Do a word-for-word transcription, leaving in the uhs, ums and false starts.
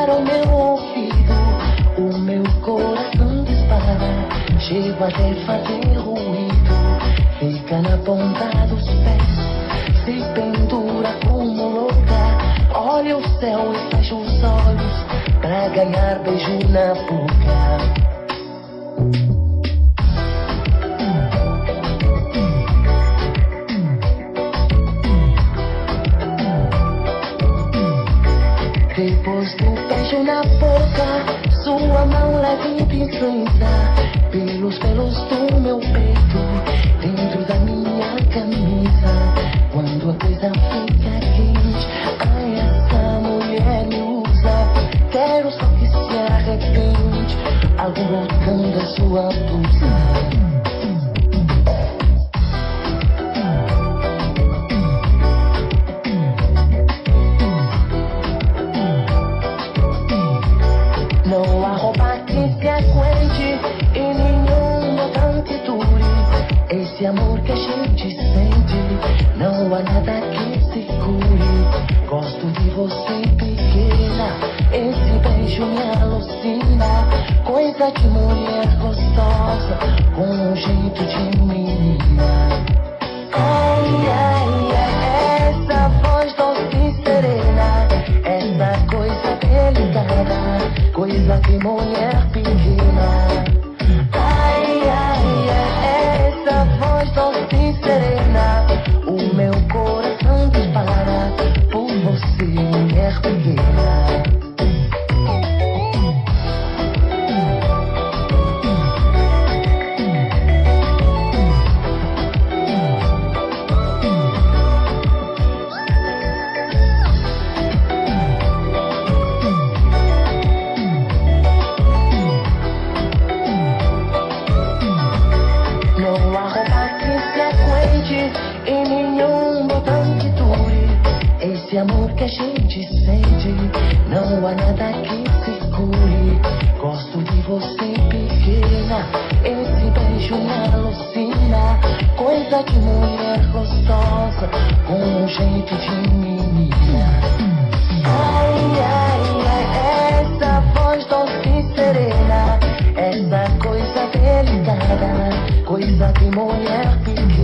para o meu ouvido, o meu coração dispara. Chego até fazer ruído, fica na ponta dos pés, se pendura como louca. Olha o céu e fecha os olhos pra ganhar beijo na boca. Depois do beijo na boca, sua mão leve e pinçenta pelos pelos do meu peito, dentro da minha camisa. Quando a coisa fica quente, ai, essa mulher me usa. Quero só que se arrepende, algo voltando a sua blusa. Não há roupa que se aguente e nenhum botão que dure esse amor que a gente sente. Não há nada que se cure. Gosto de você pequena, esse beijo me alucina. Coisa de mulher gostosa, com um jeito de menina. Ai, ai, ai, essa voz doce e serena, essa coisa delicada, coisa de mulher pequena. Ai, ai, ai, essa voz doce e serena, o meu coração dispara por você, mulher pequena. E nenhum botão que dure esse amor que a gente sente. Não há nada que se cure. Gosto de você pequena, esse beijo me alucina. Coisa de mulher gostosa, com um jeito de menina. Ai, ai, ai, essa voz doce e serena, essa coisa delicada, coisa de mulher pequena.